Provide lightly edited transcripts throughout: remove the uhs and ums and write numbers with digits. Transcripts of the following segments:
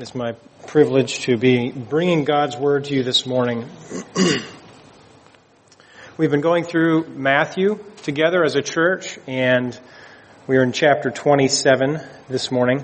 It's my privilege to be bringing God's Word to you this morning. We've been going through Matthew together as a church, and we are in chapter 27 this morning.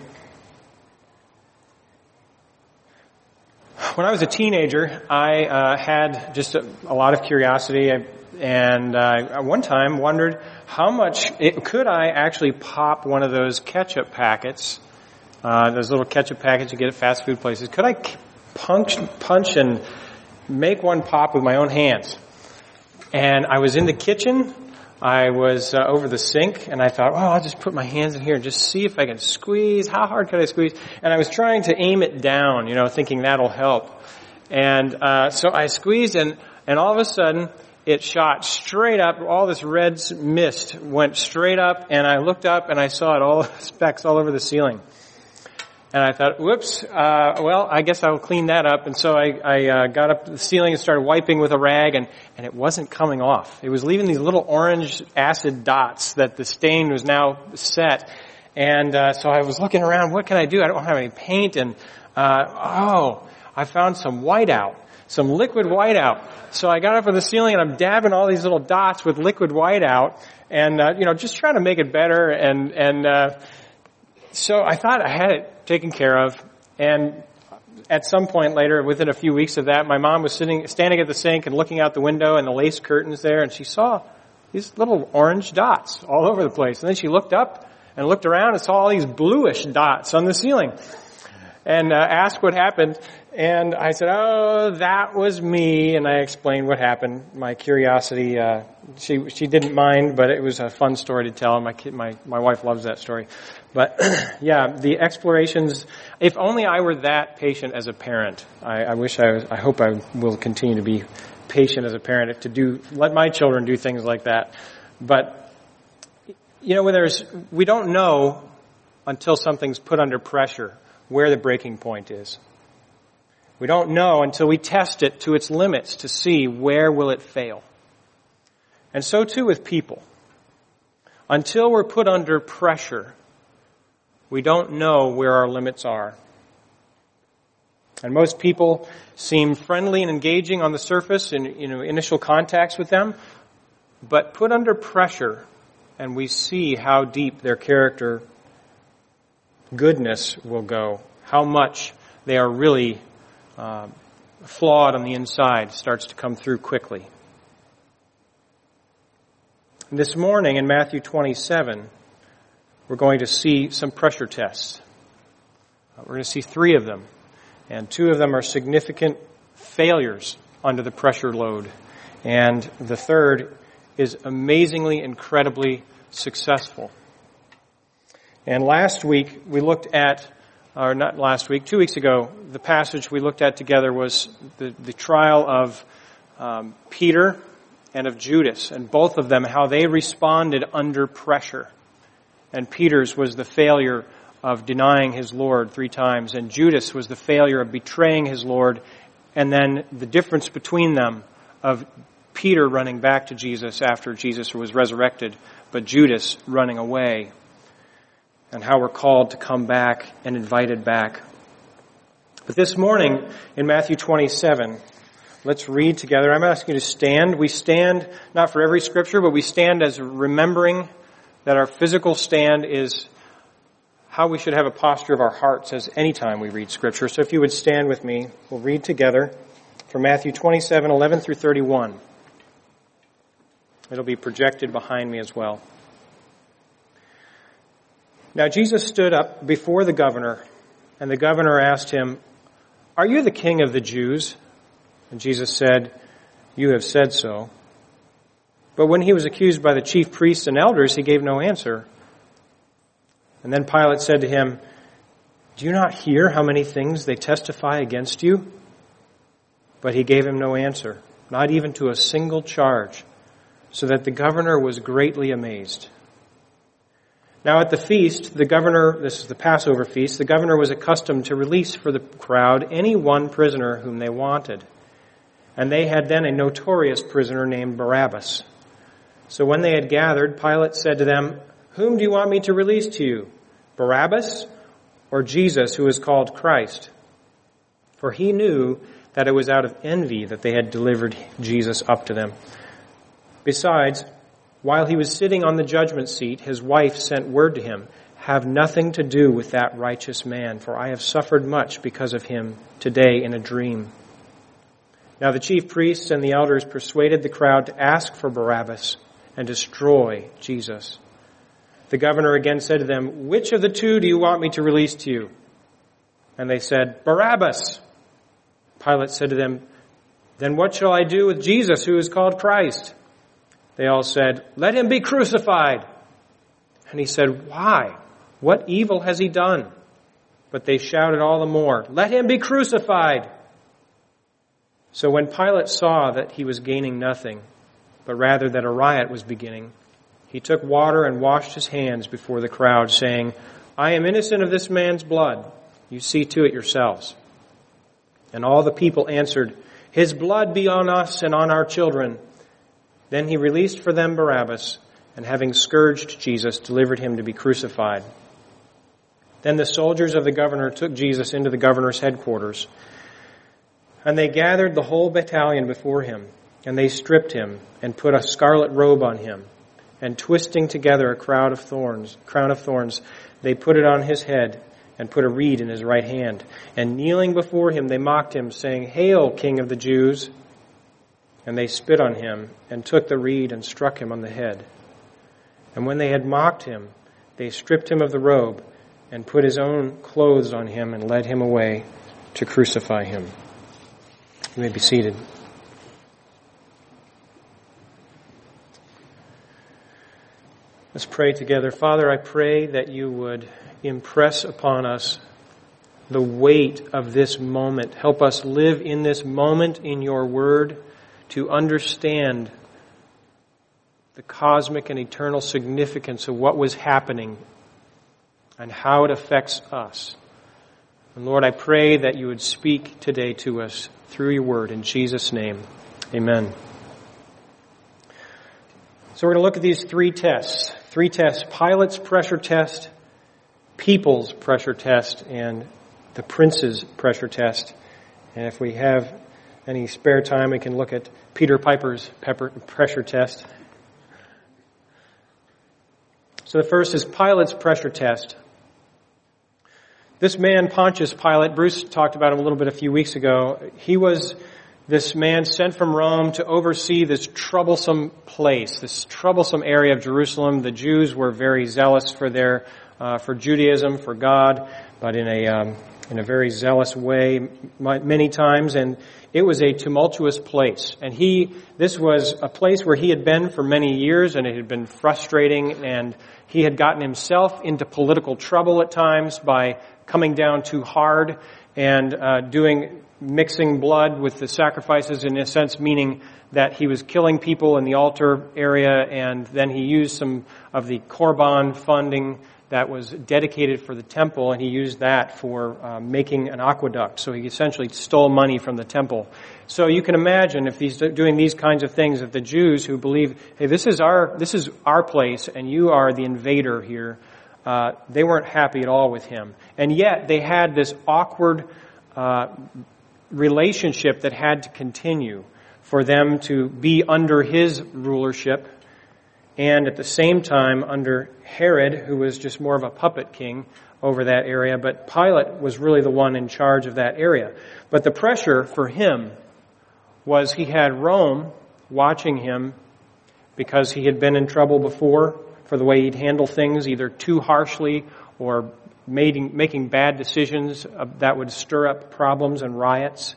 When I was a teenager, I had just a lot of curiosity, and I one time wondered how much could I actually pop one of those ketchup packets. Those little ketchup packets you get at fast food places. Could I punch and make one pop with my own hands? And I was in the kitchen. I was over the sink, and I thought, I'll just put my hands in here and just see if I can squeeze. How hard could I squeeze? And I was trying to aim it down, thinking that'll help. And so I squeezed, and all of a sudden, it shot straight up. All this red mist went straight up, and I looked up, and I saw it all specks all over the ceiling. And I thought, whoops, I guess I'll clean that up. And so I got up to the ceiling and started wiping with a rag, and it wasn't coming off. It was leaving these little orange acid dots that the stain was now set. And so I was looking around, what can I do? I don't have any paint. And, I found some whiteout, some liquid whiteout. So I got up on the ceiling, and I'm dabbing all these little dots with liquid whiteout, and, just trying to make it better. So I thought I had it taken care of, and at some point later, within a few weeks of that, my mom was standing at the sink and looking out the window and the lace curtains there, and she saw these little orange dots all over the place. And then she looked up and looked around and saw all these bluish dots on the ceiling, and asked what happened. And I said, that was me. And I explained what happened. My curiosity, she didn't mind, but it was a fun story to tell. My wife loves that story. But the explorations, if only I were that patient as a parent. I hope I will continue to be patient as a parent let my children do things like that. But, we don't know until something's put under pressure where the breaking point is. We don't know until we test it to its limits to see where will it fail. And so too with people. Until we're put under pressure, we don't know where our limits are. And most people seem friendly and engaging on the surface in initial contacts with them, but put under pressure and we see how deep their character goodness will go, how much they are really flawed on the inside starts to come through quickly. This morning in Matthew 27, we're going to see some pressure tests. We're going to see 3 of them, and 2 of them are significant failures under the pressure load, and the third is amazingly, incredibly successful. And last week, we looked at, 2 weeks ago, the passage we looked at together was the trial of Peter and of Judas, and both of them, how they responded under pressure. And Peter's was the failure of denying his Lord 3 times, and Judas was the failure of betraying his Lord, and then the difference between them of Peter running back to Jesus after Jesus was resurrected, but Judas running away. And how we're called to come back and invited back. But this morning, in Matthew 27, let's read together. I'm asking you to stand. We stand not for every scripture, but we stand as remembering that our physical stand is how we should have a posture of our hearts as any time we read scripture. So if you would stand with me, we'll read together from Matthew 27, 11 through 31. It'll be projected behind me as well. Now Jesus stood up before the governor, and the governor asked him, "Are you the king of the Jews?" And Jesus said, "You have said so." But when he was accused by the chief priests and elders, he gave no answer. And then Pilate said to him, "Do you not hear how many things they testify against you?" But he gave him no answer, not even to a single charge, so that the governor was greatly amazed. Now at the feast, this is the Passover feast, the governor was accustomed to release for the crowd any one prisoner whom they wanted. And they had then a notorious prisoner named Barabbas. So when they had gathered, Pilate said to them, "Whom do you want me to release to you, Barabbas or Jesus, who is called Christ?" For he knew that it was out of envy that they had delivered Jesus up to them. Besides, while he was sitting on the judgment seat, his wife sent word to him, "Have nothing to do with that righteous man, for I have suffered much because of him today in a dream." Now the chief priests and the elders persuaded the crowd to ask for Barabbas and destroy Jesus. The governor again said to them, "Which of the two do you want me to release to you?" And they said, "Barabbas." Pilate said to them, "Then what shall I do with Jesus, who is called Christ?" They all said, "Let him be crucified." And he said, "Why? What evil has he done?" But they shouted all the more, "Let him be crucified." So when Pilate saw that he was gaining nothing, but rather that a riot was beginning, he took water and washed his hands before the crowd, saying, "I am innocent of this man's blood. You see to it yourselves." And all the people answered, "His blood be on us and on our children." Then he released for them Barabbas, and having scourged Jesus, delivered him to be crucified. Then the soldiers of the governor took Jesus into the governor's headquarters, and they gathered the whole battalion before him, and they stripped him and put a scarlet robe on him, and twisting together a crown of thorns, they put it on his head and put a reed in his right hand. And kneeling before him, they mocked him, saying, "Hail, King of the Jews!" And they spit on him and took the reed and struck him on the head. And when they had mocked him, they stripped him of the robe and put his own clothes on him and led him away to crucify him. You may be seated. Let's pray together. Father, I pray that you would impress upon us the weight of this moment. Help us live in this moment in your word to understand the cosmic and eternal significance of what was happening and how it affects us. And Lord, I pray that you would speak today to us through your word. In Jesus' name, amen. So we're going to look at these three tests. Pilate's pressure test, people's pressure test, and the prince's pressure test. And if we have any spare time, we can look at Peter Piper's pressure test. So the first is Pilate's pressure test. This man, Pontius Pilate, Bruce talked about him a little bit a few weeks ago. He was this man sent from Rome to oversee this troublesome place, this troublesome area of Jerusalem. The Jews were very zealous for Judaism, for God, but in a very zealous way many times, and it was a tumultuous place. And this was a place where he had been for many years, and it had been frustrating, and he had gotten himself into political trouble at times by coming down too hard and mixing blood with the sacrifices, in a sense, meaning that he was killing people in the altar area, and then he used some of the Korban funding that was dedicated for the temple, and he used that for making an aqueduct. So he essentially stole money from the temple. So you can imagine if he's doing these kinds of things, that the Jews who believe, hey, this is our place, and you are the invader here, they weren't happy at all with him. And yet they had this awkward relationship that had to continue for them to be under his rulership, and at the same time under Herod, who was just more of a puppet king over that area. But Pilate was really the one in charge of that area. But the pressure for him was he had Rome watching him because he had been in trouble before for the way he'd handle things, either too harshly or making bad decisions that would stir up problems and riots.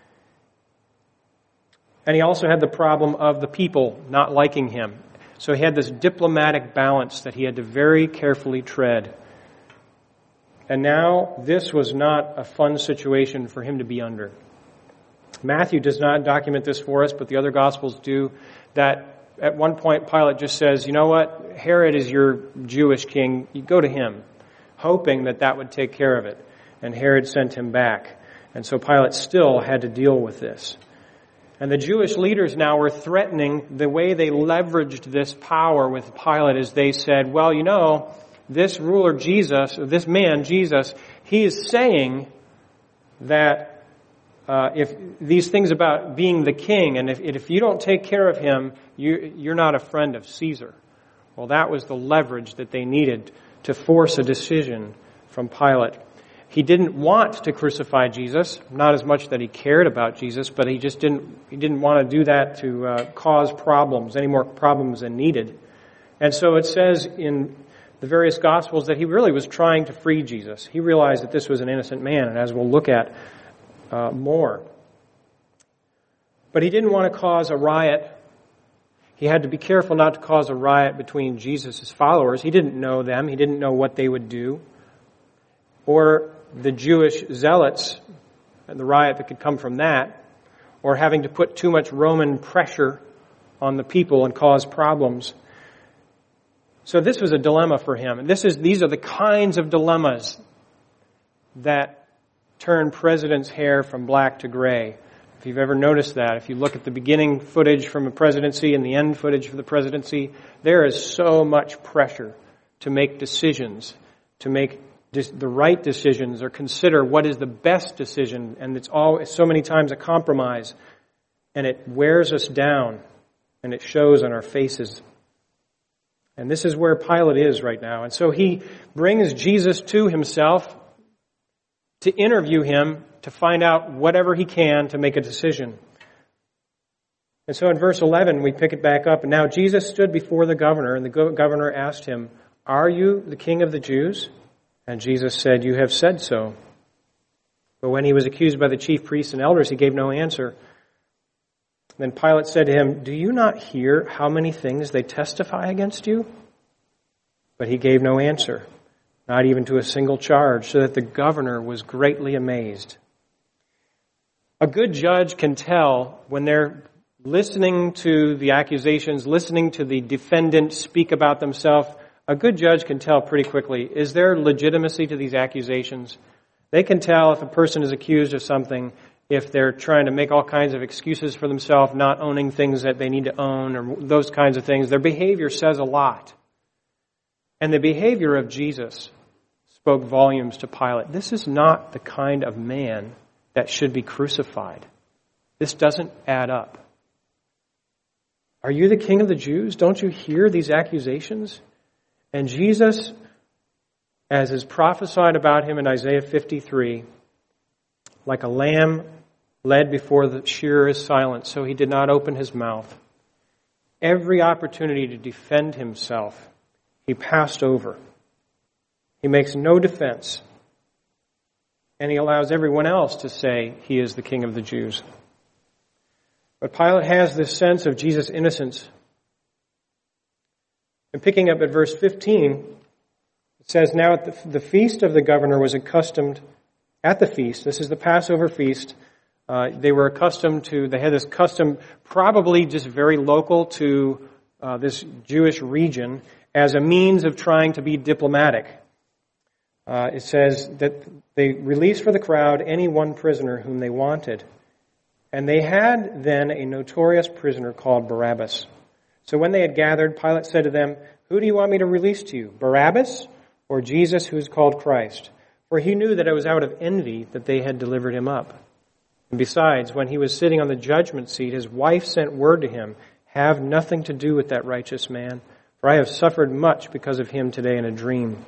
And he also had the problem of the people not liking him. So he had this diplomatic balance that he had to very carefully tread. And now this was not a fun situation for him to be under. Matthew does not document this for us, but the other Gospels do, that at one point Pilate just says, you know what, Herod is your Jewish king, you go to him, hoping that would take care of it. And Herod sent him back. And so Pilate still had to deal with this. And the Jewish leaders now were threatening. The way they leveraged this power with Pilate is they said, well, you know, this ruler Jesus, this man Jesus, he is saying that if these things about being the king, and if you don't take care of him, you're not a friend of Caesar. Well, that was the leverage that they needed to force a decision from Pilate. He didn't want to crucify Jesus, not as much that he cared about Jesus, but he didn't want to do that to cause problems, any more problems than needed. And so it says in the various Gospels that he really was trying to free Jesus. He realized that this was an innocent man, and as we'll look at more. But he didn't want to cause a riot. He had to be careful not to cause a riot between Jesus' followers. He didn't know them. He didn't know what they would do. Or the Jewish zealots and the riot that could come from that. Or having to put too much Roman pressure on the people and cause problems. So this was a dilemma for him. And these are the kinds of dilemmas that turn presidents' hair from black to gray. If you've ever noticed that, if you look at the beginning footage from a presidency and the end footage for the presidency, there is so much pressure to make decisions, to make the right decisions or consider what is the best decision. And it's so many times a compromise. And it wears us down and it shows on our faces. And this is where Pilate is right now. And so he brings Jesus to himself to interview him, to find out whatever he can to make a decision. And so in verse 11, we pick it back up. And now Jesus stood before the governor, and the governor asked him, "Are you the king of the Jews?" And Jesus said, "You have said so." But when he was accused by the chief priests and elders, he gave no answer. Then Pilate said to him, "Do you not hear how many things they testify against you?" But he gave no answer, not even to a single charge, so that the governor was greatly amazed. A good judge can tell when they're listening to the accusations, listening to the defendant speak about themselves. A good judge can tell pretty quickly, is there legitimacy to these accusations? They can tell if a person is accused of something, if they're trying to make all kinds of excuses for themselves, not owning things that they need to own, or those kinds of things. Their behavior says a lot. And the behavior of Jesus spoke volumes to Pilate. This is not the kind of man that should be crucified. This doesn't add up. Are you the king of the Jews? Don't you hear these accusations? And Jesus, as is prophesied about him in Isaiah 53, like a lamb led before the shearer is silent, so he did not open his mouth. Every opportunity to defend himself, he passed over. He makes no defense. And he allows everyone else to say he is the king of the Jews. But Pilate has this sense of Jesus' innocence. And picking up at verse 15, it says, "Now at the feast of the governor was accustomed, at the feast," this is the Passover feast, they had this custom probably just very local to this Jewish region as a means of trying to be diplomatic. It says that they released for the crowd any one prisoner whom they wanted. And they had then a notorious prisoner called Barabbas. So when they had gathered, Pilate said to them, "Who do you want me to release to you, Barabbas or Jesus who is called Christ?" For he knew that it was out of envy that they had delivered him up. And besides, when he was sitting on the judgment seat, his wife sent word to him, "Have nothing to do with that righteous man, for I have suffered much because of him today in a dream."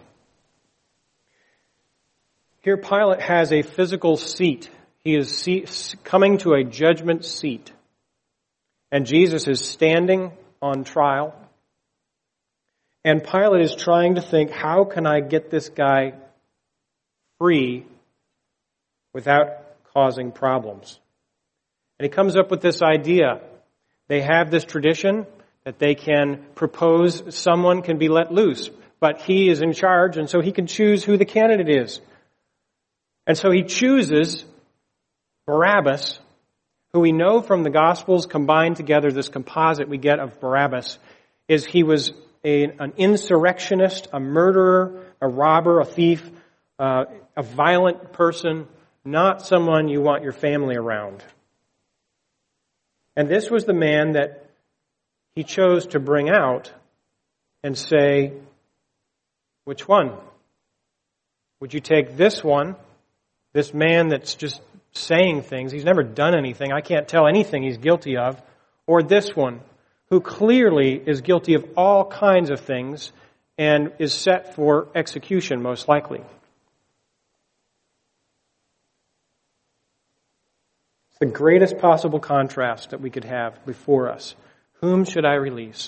Here Pilate has a physical seat. He is coming to a judgment seat. And Jesus is standing on trial. And Pilate is trying to think, how can I get this guy free without causing problems? And he comes up with this idea. They have this tradition that they can propose someone can be let loose, but he is in charge, and so he can choose who the candidate is. And so he chooses Barabbas, who we know from the Gospels combined together, this composite we get of Barabbas, is he was an insurrectionist, a murderer, a robber, a thief, a violent person, not someone you want your family around. And this was the man that he chose to bring out and say, which one? Would you take this one, this man that's just saying things. He's never done anything. I can't tell anything he's guilty of. Or this one, who clearly is guilty of all kinds of things and is set for execution, most likely. It's the greatest possible contrast that we could have before us. Whom should I release?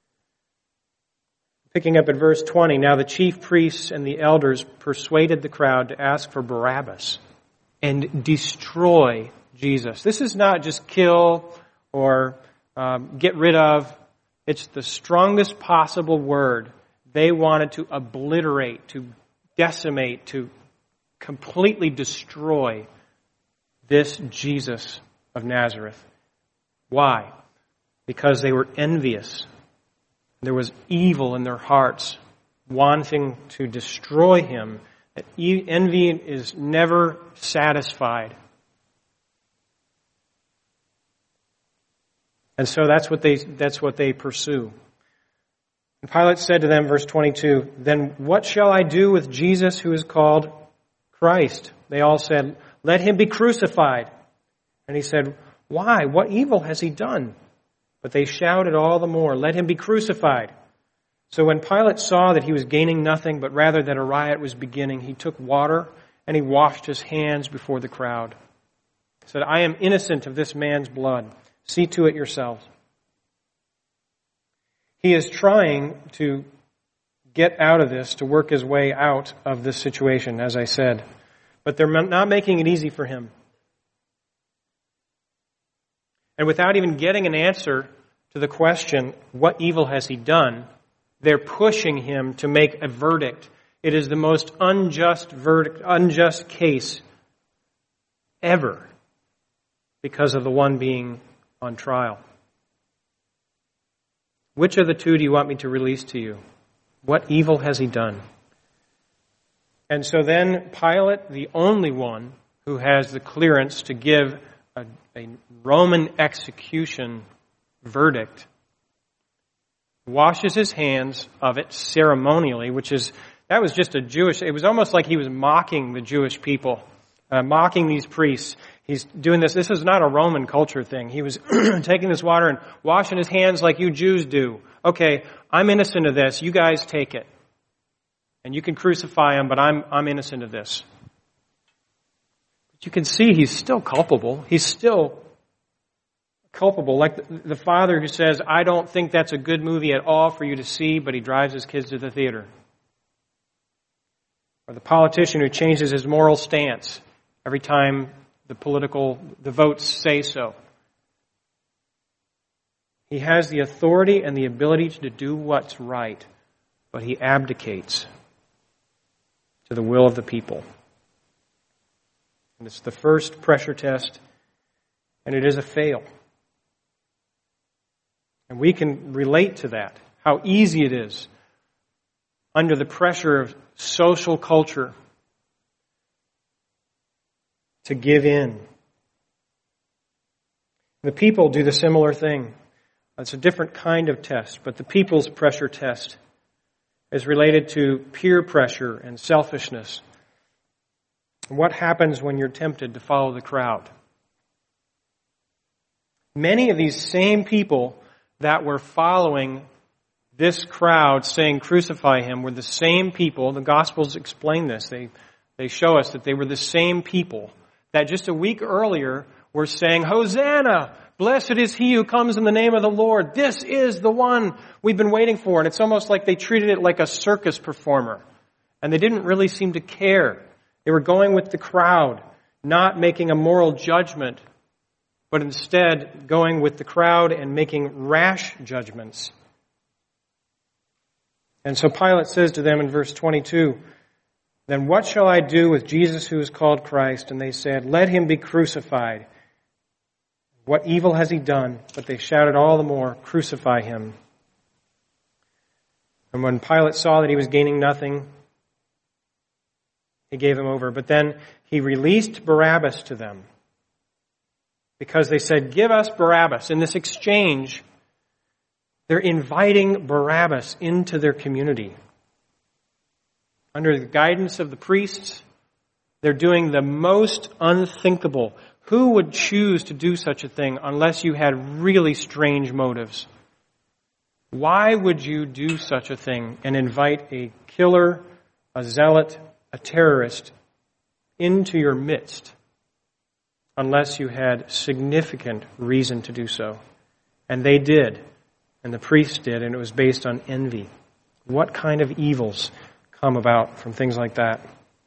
Picking up at verse 20, now the chief priests and the elders persuaded the crowd to ask for Barabbas and destroy Jesus. This is not just kill or get rid of. It's the strongest possible word. They wanted to obliterate, to decimate, to completely destroy this Jesus of Nazareth. Why? Because they were envious. There was evil in their hearts, wanting to destroy him. Envy is never satisfied. And so that's what they pursue. And Pilate said to them, verse 22, then what shall I do with Jesus who is called Christ? They all said, let him be crucified. And he said, why? What evil has he done? But they shouted all the more, let him be crucified. So when Pilate saw that he was gaining nothing, but rather that a riot was beginning, he took water and he washed his hands before the crowd. He said, I am innocent of this man's blood. See to it yourselves. He is trying to get out of this, to work his way out of this situation, as I said. But they're not making it easy for him. And without even getting an answer to the question, what evil has he done, they're pushing him to make a verdict. It is the most unjust verdict, unjust case ever because of the one being on trial. Which of the two do you want me to release to you? What evil has he done? And so then Pilate, the only one who has the clearance to give a Roman execution verdict, washes his hands of it ceremonially, that was just it was almost like he was mocking the Jewish people, mocking these priests. He's doing this. This is not a Roman culture thing. He was taking this water and washing his hands like you Jews do. Okay, I'm innocent of this. You guys take it. And you can crucify him, but I'm innocent of this. But you can see he's still culpable. He's still culpable. Like the father who says, I don't think that's a good movie at all for you to see, but he drives his kids to the theater. Or the politician who changes his moral stance every time the votes say so. He has the authority and the ability to do what's right, but he abdicates to the will of the people. And it's the first pressure test, and it is a fail. And we can relate to that, how easy it is under the pressure of social culture to give in. The people do the similar thing. It's a different kind of test, but the people's pressure test is related to peer pressure and selfishness. What happens when you're tempted to follow the crowd? Many of these same people that were following this crowd saying, crucify him, were the same people. The Gospels explain this. They show us that they were the same people that just a week earlier were saying, Hosanna! Blessed is he who comes in the name of the Lord. This is the one we've been waiting for. And it's almost like they treated it like a circus performer. And they didn't really seem to care. They were going with the crowd, not making a moral judgment, but instead going with the crowd and making rash judgments. And so Pilate says to them in verse 22, then what shall I do with Jesus who is called Christ? And they said, let him be crucified. What evil has he done? But they shouted all the more, crucify him. And when Pilate saw that he was gaining nothing, he gave him over. But then he released Barabbas to them, because they said, give us Barabbas. In this exchange, they're inviting Barabbas into their community. Under the guidance of the priests, They're doing the most unthinkable. Who would choose to do such a thing unless you had really strange motives? Why would you do such a thing and invite a killer, a zealot, a terrorist into your midst unless you had significant reason to do so? And they did, and the priests did, and it was based on envy. What kind of evils come about from things like that?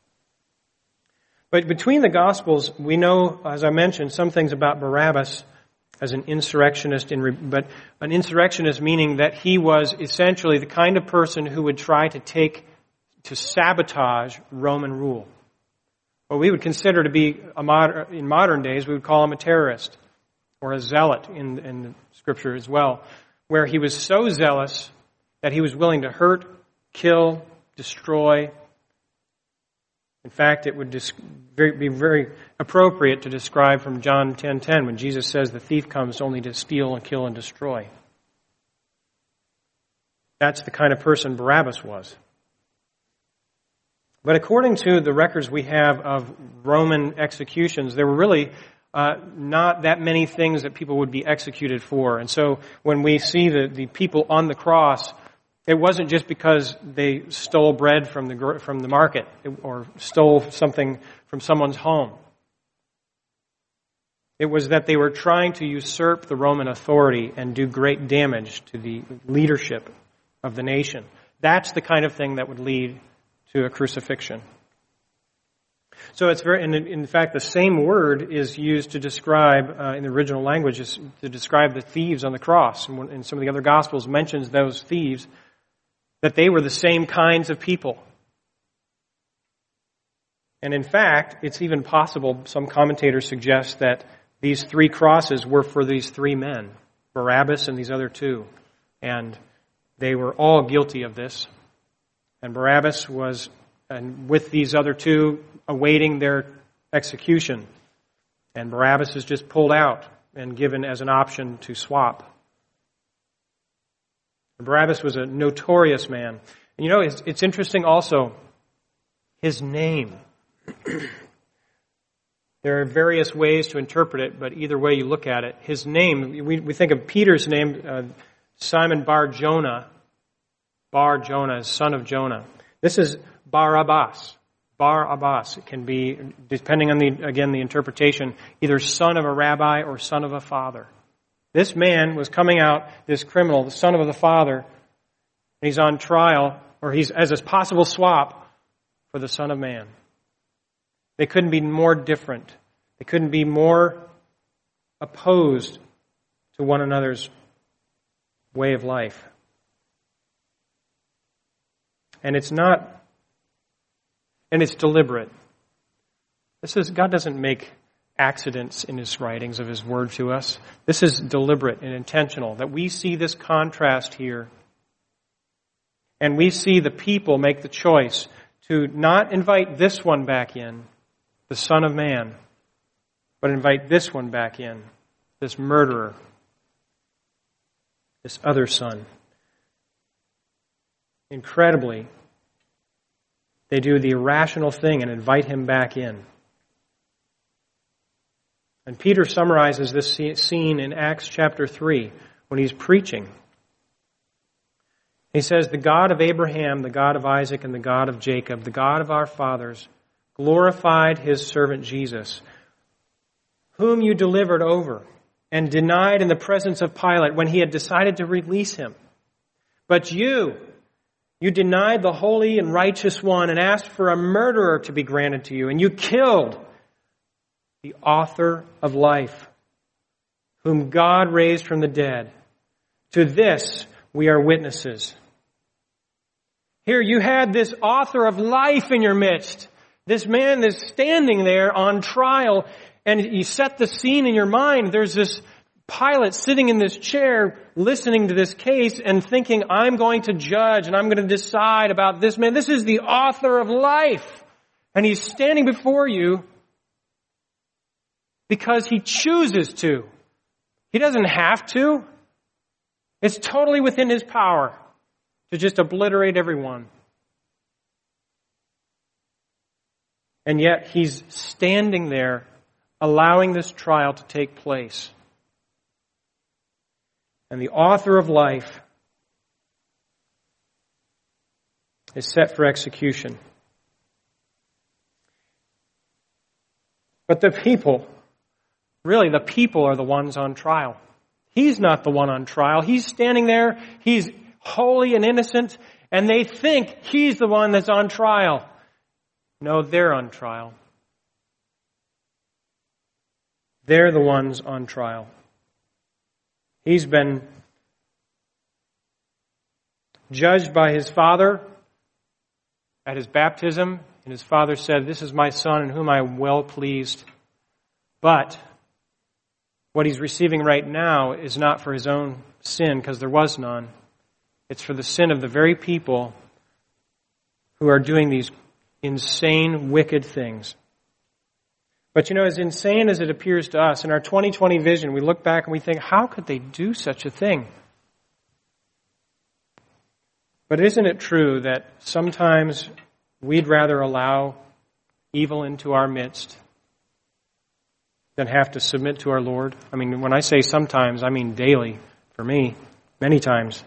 But between the Gospels, we know, as I mentioned, some things about Barabbas as an insurrectionist, but an insurrectionist meaning that he was essentially the kind of person who would try to sabotage Roman rule. What we would consider to be, in modern days, we would call him a terrorist or a zealot in Scripture as well, where he was so zealous that he was willing to hurt, kill, destroy. In fact, it would be very appropriate to describe from John 10:10 when Jesus says the thief comes only to steal and kill and destroy. That's the kind of person Barabbas was. But according to the records we have of Roman executions, there were really not that many things that people would be executed for. And so when we see the people on the cross, it wasn't just because they stole bread from the market or stole something from someone's home. It was that they were trying to usurp the Roman authority and do great damage to the leadership of the nation. That's the kind of thing that would lead to a crucifixion. So it's very, and in fact, the same word is used to describe, in the original language, to describe the thieves on the cross. And some of the other Gospels mentions those thieves, that they were the same kinds of people. And in fact, it's even possible, some commentators suggest that these three crosses were for these three men, Barabbas and these other two. And they were all guilty of this. And Barabbas was, and with these other two, awaiting their execution. And Barabbas is just pulled out and given as an option to swap. Barabbas was a notorious man. And you know, it's interesting also, his name. There are various ways to interpret it, but either way you look at it, his name, we think of Peter's name, Simon Bar-Jonah. Bar-Jonah, son of Jonah. This is Barabbas. Barabbas. It can be, depending on the interpretation, either son of a rabbi or son of a father. This man was coming out, this criminal, the son of the father, and he's on trial, or he's as a possible swap for the Son of Man. They couldn't be more different. They couldn't be more opposed to one another's way of life. And it's deliberate. God doesn't make accidents in His writings of His Word to us. This is deliberate and intentional, that we see this contrast here. And we see the people make the choice to not invite this one back in, the Son of Man, but invite this one back in, this murderer, this other son. Incredibly, they do the irrational thing and invite him back in. And Peter summarizes this scene in Acts chapter 3 when he's preaching. He says, "The God of Abraham, the God of Isaac, and the God of Jacob, the God of our fathers, glorified His servant Jesus, whom you delivered over and denied in the presence of Pilate when he had decided to release him. But you denied the holy and righteous one and asked for a murderer to be granted to you, and you killed the author of life, whom God raised from the dead. To this we are witnesses." Here you had this author of life in your midst. This man is standing there on trial, and you set the scene in your mind. There's this Pilate sitting in this chair, listening to this case and thinking, I'm going to judge and I'm going to decide about this man. This is the author of life. And he's standing before you because he chooses to. He doesn't have to. It's totally within his power to just obliterate everyone. And yet he's standing there, allowing this trial to take place. And the author of life is set for execution. But the people are the ones on trial. He's not the one on trial. He's standing there, he's holy and innocent, and they think he's the one that's on trial. No, they're on trial. They're the ones on trial. He's been judged by his Father at his baptism, and his Father said, "This is my Son in whom I am well pleased." But what he's receiving right now is not for his own sin, because there was none. It's for the sin of the very people who are doing these insane, wicked things. But as insane as it appears to us, in our 2020 vision, we look back and we think, how could they do such a thing? But isn't it true that sometimes we'd rather allow evil into our midst than have to submit to our Lord? I mean, when I say sometimes, I mean daily, for me, many times.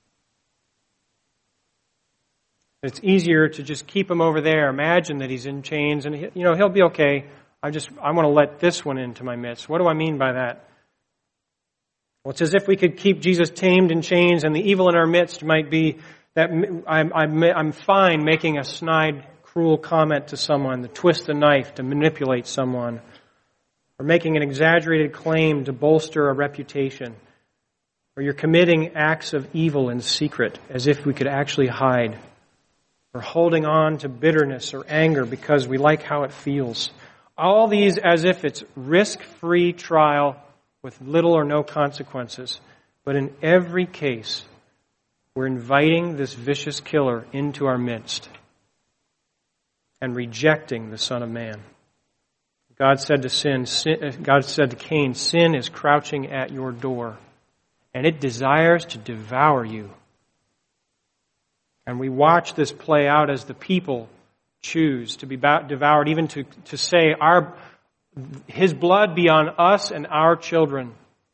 It's easier to just keep him over there, imagine that he's in chains, and he'll be okay. I want to let this one into my midst. What do I mean by that? Well, it's as if we could keep Jesus tamed in chains, and the evil in our midst might be that I'm fine making a snide, cruel comment to someone, to twist the knife, to manipulate someone, or making an exaggerated claim to bolster a reputation, or you're committing acts of evil in secret, as if we could actually hide, or holding on to bitterness or anger because we like how it feels. All these as if it's risk-free trial with little or no consequences. But in every case, we're inviting this vicious killer into our midst and rejecting the Son of Man. God said to Cain, "Sin is crouching at your door, and it desires to devour you." And we watch this play out as the people choose to be devoured, even to say, His blood be on us and our children.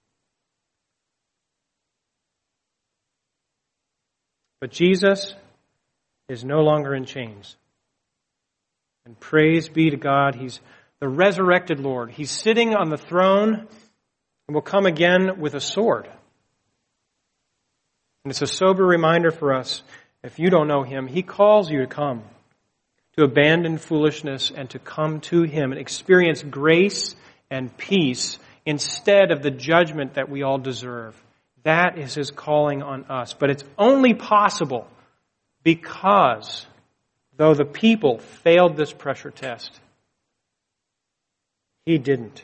But Jesus is no longer in chains. And praise be to God, He's the resurrected Lord. He's sitting on the throne and will come again with a sword. And it's a sober reminder for us, if you don't know Him, He calls you to come, to abandon foolishness and to come to Him and experience grace and peace instead of the judgment that we all deserve. That is His calling on us. But it's only possible because, though the people failed this pressure test, He didn't.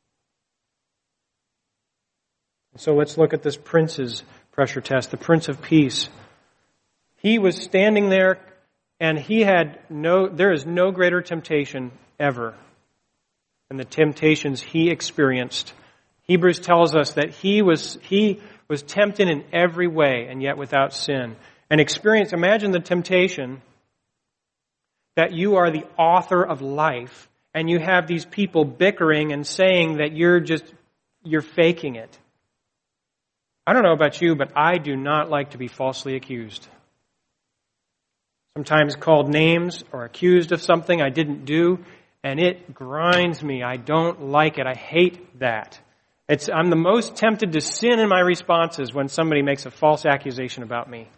So let's look at this prince's pressure test, the Prince of Peace. He was standing there, and there is no greater temptation ever than the temptations he experienced. Hebrews tells us that he was tempted in every way, and yet without sin. And imagine the temptation that you are the author of life, and you have these people bickering and saying that you're faking it. I don't know about you, but I do not like to be falsely accused. Sometimes called names or accused of something I didn't do, and it grinds me. I don't like it. I hate that. I'm the most tempted to sin in my responses when somebody makes a false accusation about me.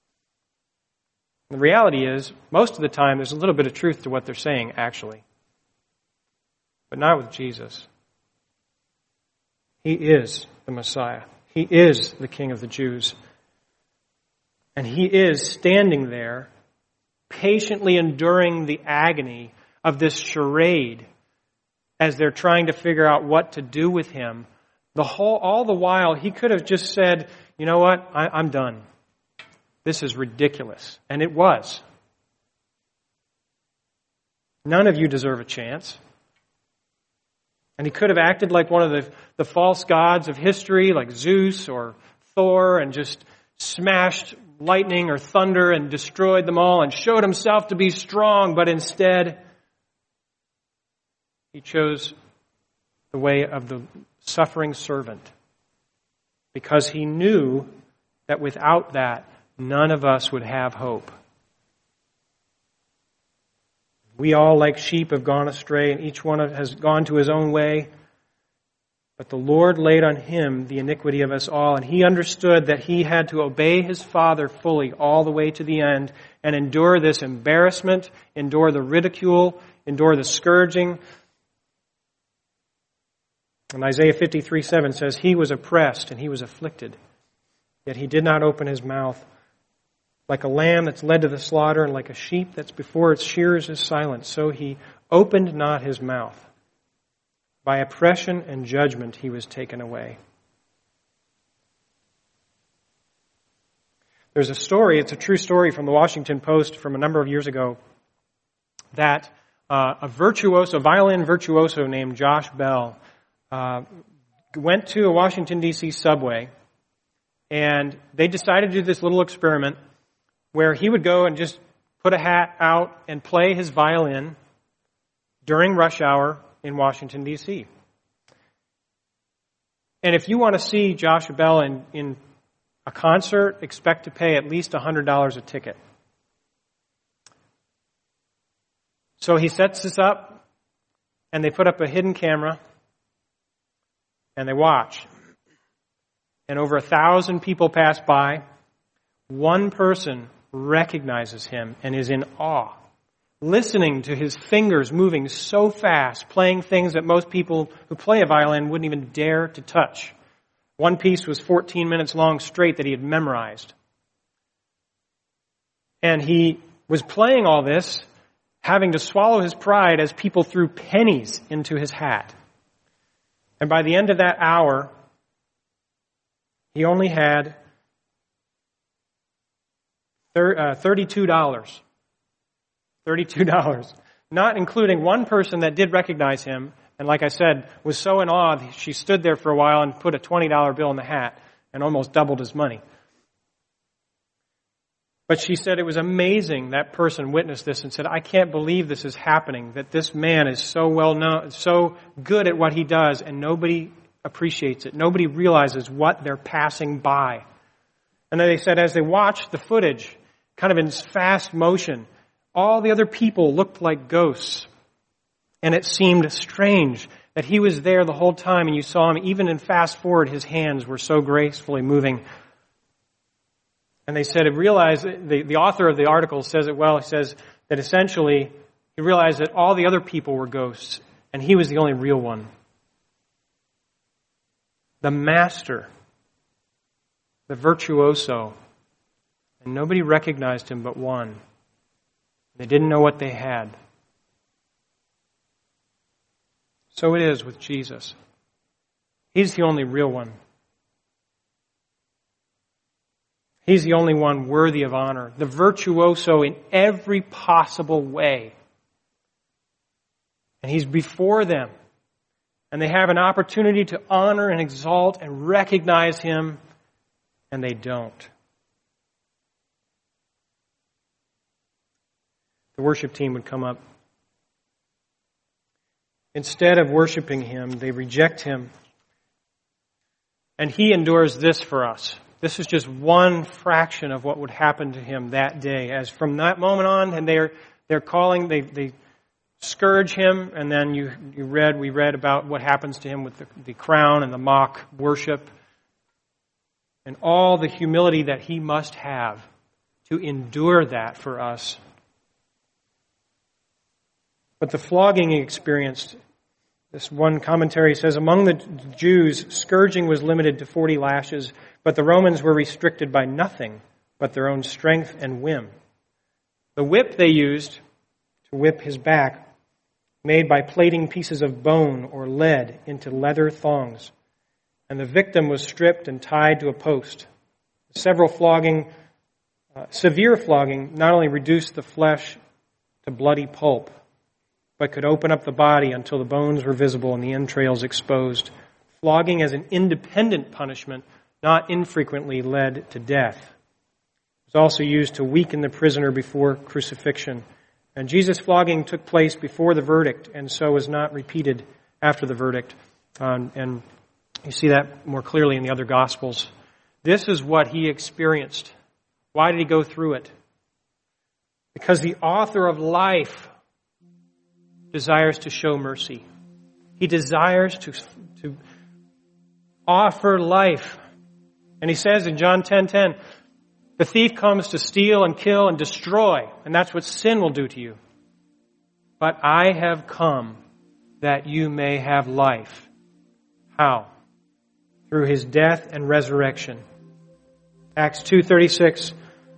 The reality is, most of the time, there's a little bit of truth to what they're saying, actually. But not with Jesus. He is the Messiah. He is the King of the Jews. And He is standing there, patiently enduring the agony of this charade as they're trying to figure out what to do with Him. All the while, He could have just said, "You know what? I'm done. This is ridiculous." And it was. None of you deserve a chance. And He could have acted like one of the false gods of history, like Zeus or Thor, and just smashed lightning or thunder and destroyed them all and showed Himself to be strong. But instead, He chose the way of the suffering servant because he knew that without that, none of us would have hope. We all, like sheep, have gone astray, and each one has gone to his own way. But the Lord laid on him the iniquity of us all, and he understood that he had to obey his Father fully all the way to the end and endure this embarrassment, endure the ridicule, endure the scourging. And Isaiah 53:7 says, "He was oppressed and he was afflicted, yet he did not open his mouth. Like a lamb that's led to the slaughter, and like a sheep that's before its shearers is silent, so he opened not his mouth. By oppression and judgment he was taken away." There's a story, it's a true story from the Washington Post from a number of years ago, that a violin virtuoso named Josh Bell went to a Washington, D.C. subway, and they decided to do this little experiment where he would go and just put a hat out and play his violin during rush hour in Washington, D.C. And if you want to see Josh Bell in a concert, expect to pay at least $100 a ticket. So he sets this up, and they put up a hidden camera, and they watch. And over 1,000 people pass by. One person recognizes him and is in awe, listening to his fingers moving so fast, playing things that most people who play a violin wouldn't even dare to touch. One piece was 14 minutes long straight that he had memorized. And he was playing all this, having to swallow his pride as people threw pennies into his hat. And by the end of that hour, he only had $32. $32. Not including one person that did recognize him, and like I said, was so in awe, she stood there for a while and put a $20 bill in the hat and almost doubled his money. But she said it was amazing. That person witnessed this and said, "I can't believe this is happening, that this man is so well known, so good at what he does, and nobody appreciates it. Nobody realizes what they're passing by." And then they said as they watched the footage, kind of in fast motion, all the other people looked like ghosts. And it seemed strange that he was there the whole time, and you saw him, even in fast forward, his hands were so gracefully moving. And they said, the author of the article says it well. He says that essentially he realized that all the other people were ghosts, and he was the only real one. The master, the virtuoso, and nobody recognized him but one. They didn't know what they had. So it is with Jesus. He's the only real one. He's the only one worthy of honor, the virtuoso in every possible way. And he's before them. And they have an opportunity to honor and exalt and recognize him, and they don't. The worship team would come up. Instead of worshiping him, they reject him. And he endures this for us. This is just one fraction of what would happen to him that day. As from that moment on, and they're calling, they scourge him, and then we read about what happens to him with the crown and the mock worship, and all the humility that he must have to endure that for us. But the flogging he experienced, this one commentary says, among the Jews, scourging was limited to 40 lashes, but the Romans were restricted by nothing but their own strength and whim. The whip they used to whip his back, made by plating pieces of bone or lead into leather thongs, and the victim was stripped and tied to a post. Severe flogging not only reduced the flesh to bloody pulp, but could open up the body until the bones were visible and the entrails exposed. Flogging as an independent punishment not infrequently led to death. It was also used to weaken the prisoner before crucifixion And Jesus' flogging took place before the verdict, and so was not repeated after the verdict. And you see that more clearly in the other Gospels. This is what he experienced. Why did he go through it? Because the author of life desires to show mercy. He desires to offer life. And he says in John 10:10, the thief comes to steal and kill and destroy, and that's what sin will do to you. But I have come that you may have life. How? Through his death and resurrection. Acts 2:36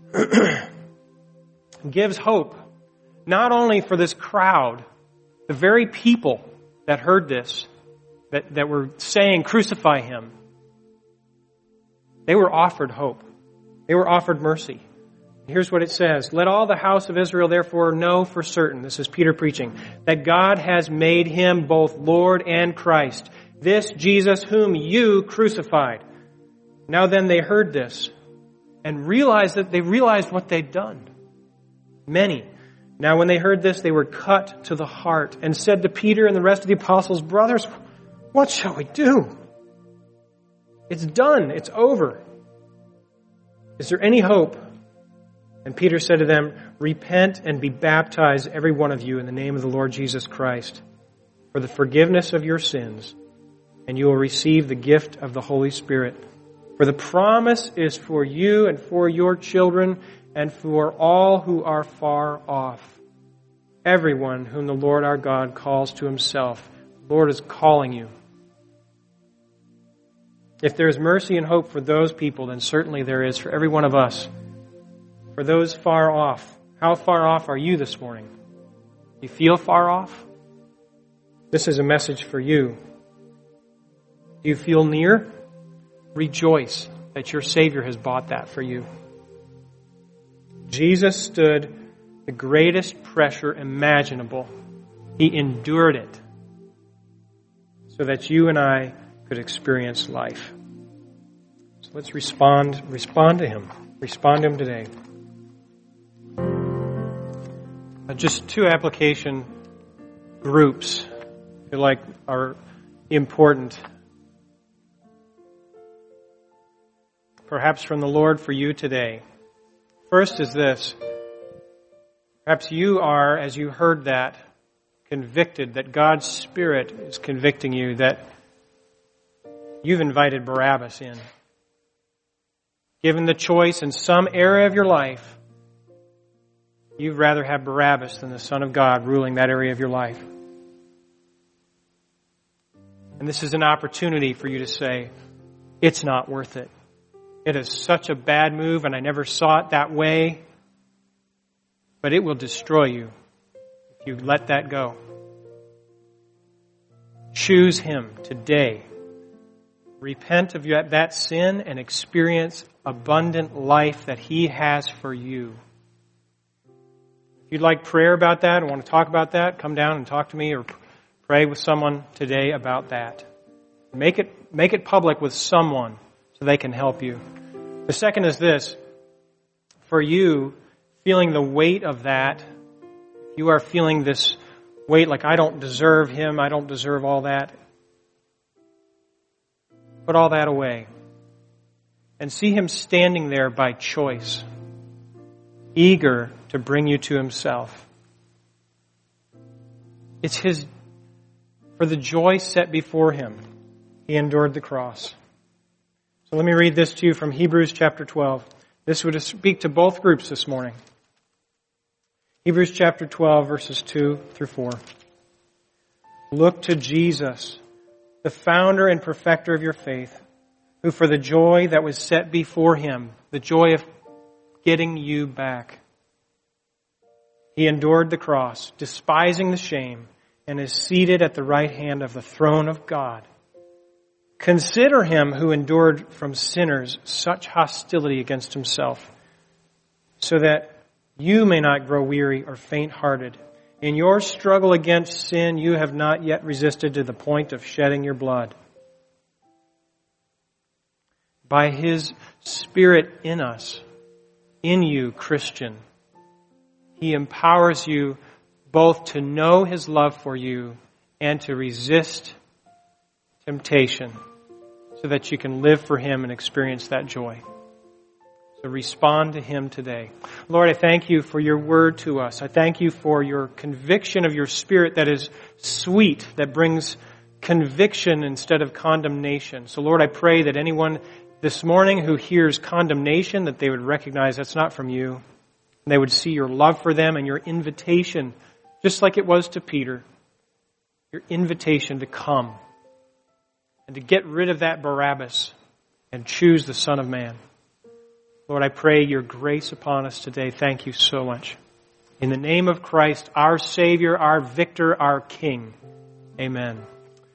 gives hope not only for this crowd, the very people that heard this, that were saying, crucify him. They were offered hope. They were offered mercy. Here's what it says. Let all the house of Israel therefore know for certain, this is Peter preaching, that God has made him both Lord and Christ, this Jesus whom you crucified. Now then they heard this and realized what they'd done. Many. Now when they heard this, they were cut to the heart and said to Peter and the rest of the apostles, brothers, what shall we do? It's done. It's over. Is there any hope? And Peter said to them, repent and be baptized, every one of you, in the name of the Lord Jesus Christ, for the forgiveness of your sins, and you will receive the gift of the Holy Spirit. For the promise is for you and for your children and for all who are far off, everyone whom the Lord our God calls to himself. The Lord is calling you. If there is mercy and hope for those people, then certainly there is for every one of us. For those far off, how far off are you this morning? You feel far off? This is a message for you. Do you feel near? Rejoice that your Savior has bought that for you. Jesus stood the greatest pressure imaginable. He endured it so that you and I could experience life. So let's respond to him. Respond to him today. Just two application groups I feel like are important. Perhaps from the Lord for you today. First is this. Perhaps you are, as you heard that, convicted that God's Spirit is convicting you that you've invited Barabbas in. Given the choice in some area of your life, you'd rather have Barabbas than the Son of God ruling that area of your life. And this is an opportunity for you to say, it's not worth it. It is such a bad move and I never saw it that way. But it will destroy you if you let that go. Choose Him today. Repent of that sin and experience abundant life that He has for you. If you'd like prayer about that and want to talk about that, come down and talk to me or pray with someone today about that. Make it public with someone so they can help you. The second is this. For you, feeling the weight of that, you are feeling this weight like I don't deserve Him, I don't deserve all that. Put all that away. And see Him standing there by choice, eager to bring you to Himself. It's His, for the joy set before Him, He endured the cross. So let me read this to you from Hebrews chapter 12. This would speak to both groups this morning. Hebrews chapter 12, verses 2 through 4. Look to Jesus, the founder and perfecter of your faith, who for the joy that was set before Him, the joy of getting you back, He endured the cross, despising the shame, and is seated at the right hand of the throne of God. Consider Him who endured from sinners such hostility against Himself, so that you may not grow weary or faint-hearted. In your struggle against sin, you have not yet resisted to the point of shedding your blood. By His Spirit in us, in you, Christian, He empowers you both to know His love for you and to resist temptation so that you can live for Him and experience that joy. So respond to Him today. Lord, I thank You for Your word to us. I thank You for Your conviction of Your Spirit that is sweet, that brings conviction instead of condemnation. So Lord, I pray that anyone this morning who hears condemnation, that they would recognize that's not from You. And they would see Your love for them and Your invitation, just like it was to Peter, Your invitation to come and to get rid of that Barabbas and choose the Son of Man. Lord, I pray Your grace upon us today. Thank You so much. In the name of Christ, our Savior, our Victor, our King. Amen.